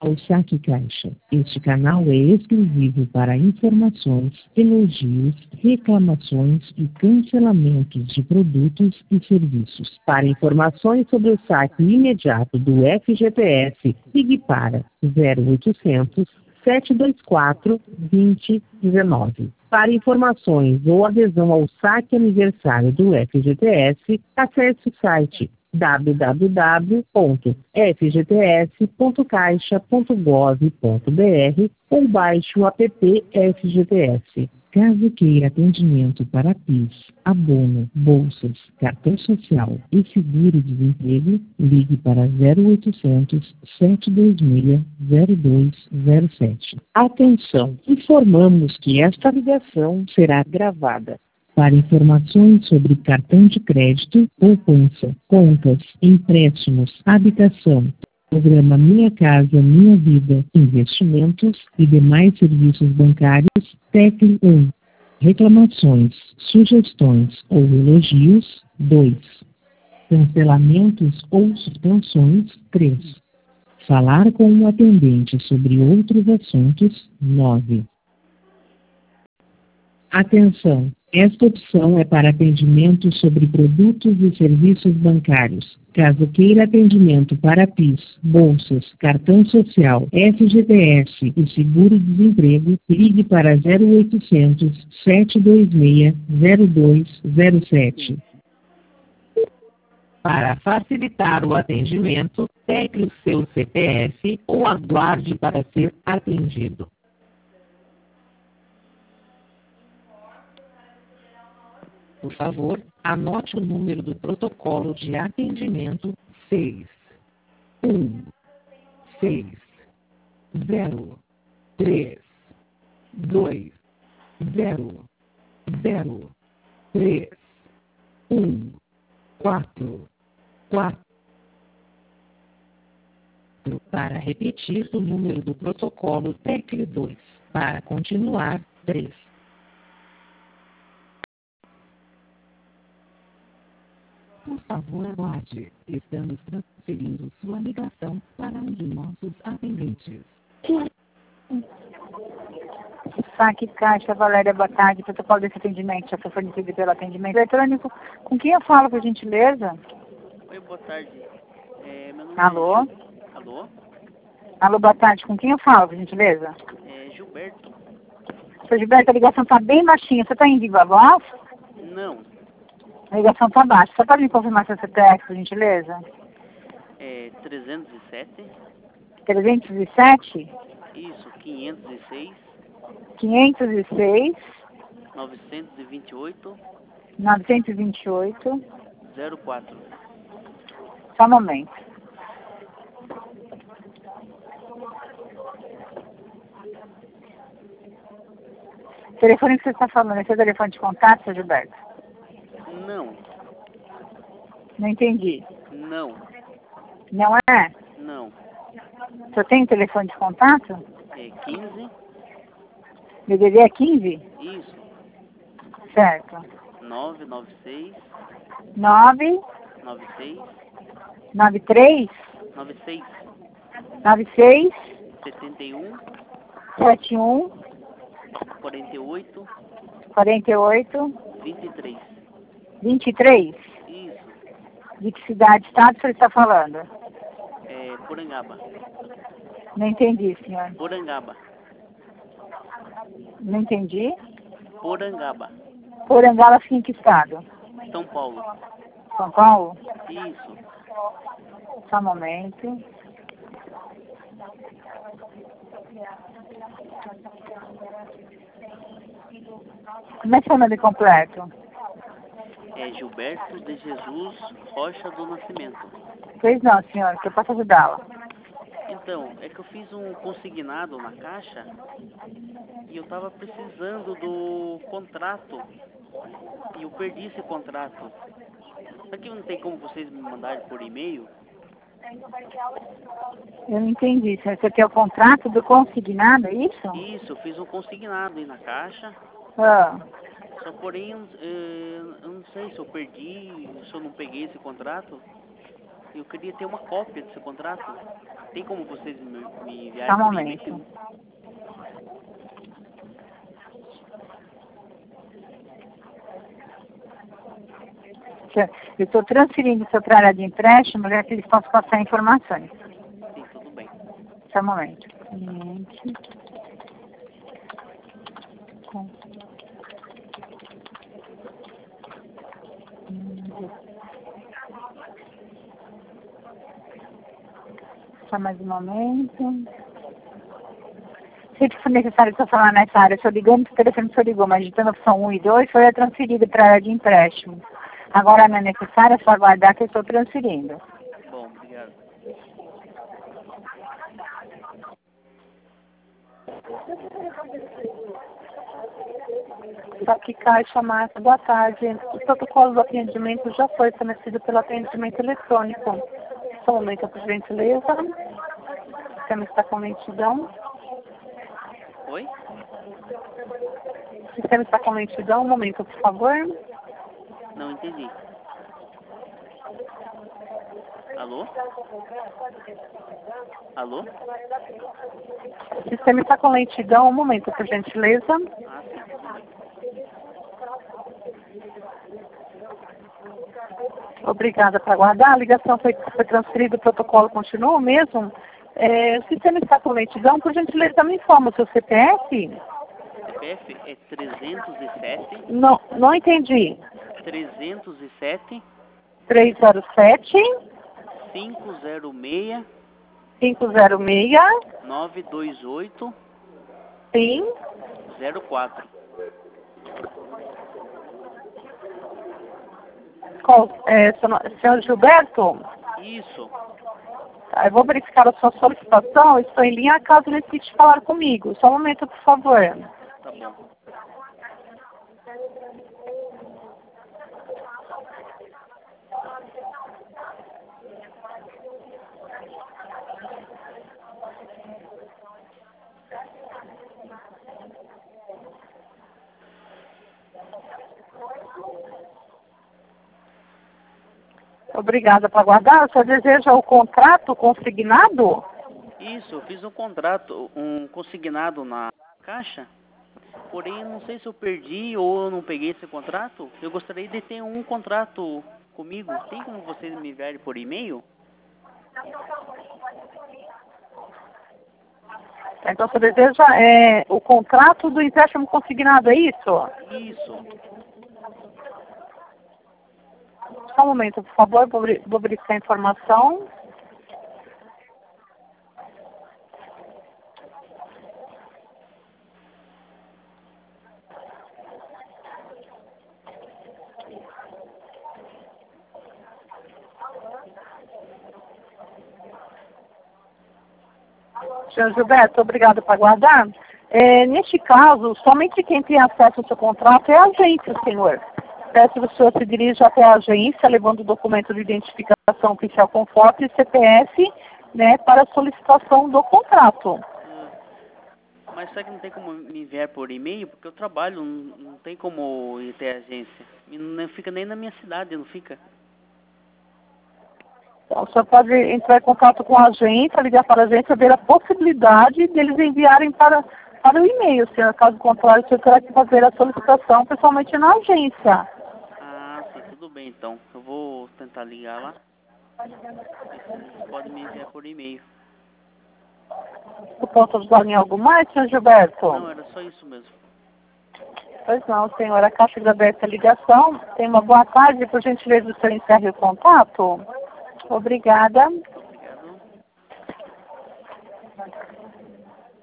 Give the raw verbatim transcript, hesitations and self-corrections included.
ao Saque Caixa. Este canal é exclusivo para informações, elogios, reclamações e cancelamentos de produtos e serviços. Para informações sobre o saque imediato do F G T S, ligue para zero oitocentos, sete dois quatro, dois zero um nove. Para informações ou adesão ao saque aniversário do F G T S, acesse o site w w w ponto f g t s ponto caixa ponto gov ponto b r ou baixe o app F G T S. Caso queira atendimento para PIS, abono, bolsas, cartão social e seguro-desemprego, ligue para zero oitocentos, sete dois seis, zero dois zero sete. Atenção! Informamos que esta ligação será gravada. Para informações sobre cartão de crédito, poupança, contas, empréstimos, habitação, programa Minha Casa Minha Vida, investimentos e demais serviços bancários, tecle um. Reclamações, sugestões ou elogios, dois. Cancelamentos ou suspensões, três. Falar com um atendente sobre outros assuntos, nove. Atenção! Esta opção é para atendimento sobre produtos e serviços bancários. Caso queira atendimento para PIS, bolsas, cartão social, F G T S e seguro-desemprego, ligue para zero oitocentos, sete dois seis, zero dois zero sete. Para facilitar o atendimento, tecle o seu C P F ou aguarde para ser atendido. Por favor, anote o número do protocolo de atendimento seis um seis zero três dois zero zero três um quatro quatro. Para repetir o número do protocolo, tecle dois. Para continuar, três. Por favor, aguarde. Estamos transferindo sua ligação para um de nossos atendentes. Saque Caixa, Valéria, boa tarde. Protocolo desse atendimento já foi fornecido pelo atendimento eletrônico. Com quem eu falo, por gentileza? Oi, boa tarde. É, meu nome Alô? é Gil... Alô? Alô, boa tarde. Com quem eu falo, por gentileza? É Gilberto. Seu Gilberto, a ligação está bem baixinha. Você está em viva voz? Não. A ligação está baixa. Você pode me confirmar seu C P F, por gentileza? É trezentos e sete. trezentos e sete? Isso, quinhentos e seis. quinhentos e seis. novecentos e vinte e oito. novecentos e vinte e oito. zero quatro. Só um momento. O telefone que você está falando é seu telefone de contato, seu Gilberto? Não. Não entendi. Não. Não é? Não. Você tem telefone de contato? É quinze. D D D é quinze? Isso. Certo. nove nove seis. nove, nove seis. nove três, nove seis. nove seis, setenta e um. sete um, quarenta e oito. quarenta e oito, vinte e três. vinte e três. Isso. De que cidade, estado você está falando? É Porangaba. Não entendi, senhor. Porangaba. Não entendi. Porangaba. Porangaba fica em que estado? São Paulo. São Paulo? Isso. Só um momento. Como é seu nome completo? É Gilberto de Jesus Rocha do Nascimento. Pois não, senhor, que eu posso ajudá-la. Então, é que eu fiz um consignado na Caixa e eu estava precisando do contrato e eu perdi esse contrato. Aqui não tem como vocês me mandarem por e-mail? Eu não entendi, senhor. Você quer o contrato do consignado, é isso? Isso, eu fiz um consignado aí na Caixa. Ah. Só porém, eu, eu não sei se eu perdi, se eu não peguei esse contrato. Eu queria ter uma cópia desse contrato. Tem como vocês me, me enviarem Só um por momento. e-mail? Eu estou transferindo seu para a área de empréstimo, já que eles possam passar informações. Sim, tudo bem. Só um momento. Cliente. Com- Só mais um momento. Se for necessário que eu falar nessa área, se eu ligando, o telefone que eu ligou, mas digitando a opção um e dois, foi transferido para a área de empréstimo. Agora não é necessário, é só aguardar que eu estou transferindo. Bom, obrigado. Só que Caixa Massa, boa tarde. O protocolo do atendimento já foi fornecido pelo atendimento eletrônico. Só um momento, por gentileza. O sistema está com lentidão. Oi? O sistema está com lentidão. Um momento, por favor. Não entendi. Alô? Alô? O sistema está com lentidão. Um momento, por gentileza. Ah, sim, tudo bem. Obrigada por aguardar. A ligação foi, foi transferida, o protocolo continua o mesmo. É, o sistema está com lentidão. Por gentileza, me informa o seu C P F. C P F é trezentos e sete, Não, não entendi. trezentos e sete, trezentos e sete, cinco zero seis, cinco zero seis, nove dois oito, sim. zero quatro. Qual, é, senhor Gilberto? Isso. Tá, eu vou verificar a sua solicitação. Estou em linha caso necessite falar comigo. Só um momento, por favor. Tá bom. Obrigada por aguardar. O senhor deseja o contrato consignado? Isso, eu fiz um contrato, um consignado na Caixa, porém não sei se eu perdi ou eu não peguei esse contrato. Eu gostaria de ter um contrato comigo. Tem como vocês me enviarem por e-mail? Então, o senhor deseja é, o contrato do empréstimo consignado, é isso? Isso. Só um momento, por favor, vou veri- vou verificar a informação. Senhor Gilberto, obrigado por aguardar. É, neste caso, somente quem tem acesso ao seu contrato é a agência, senhor. Peço que o senhor se dirija até a agência, levando o documento de identificação oficial com foto e C P F, né, para a solicitação do contrato. Ah, mas será que não tem como me enviar por e-mail? Porque eu trabalho, não, não tem como ir até a agência. E não fica nem na minha cidade, não fica? Então, o senhor pode entrar em contato com a agência, ligar para a agência, ver a possibilidade deles enviarem para, para o e-mail, senhor. Caso contrário, o senhor terá que fazer a solicitação pessoalmente na agência. Ah, sim, tudo bem então. Eu vou tentar ligar lá. Ver se eles podem me enviar por e-mail. Eu posso ajudar em algo mais, senhor Gilberto? Não, era só isso mesmo. Pois não, senhor. A caixa está aberta a ligação. Tenha uma boa tarde. Por gentileza, o senhor encerre o contato. Obrigada. Obrigado.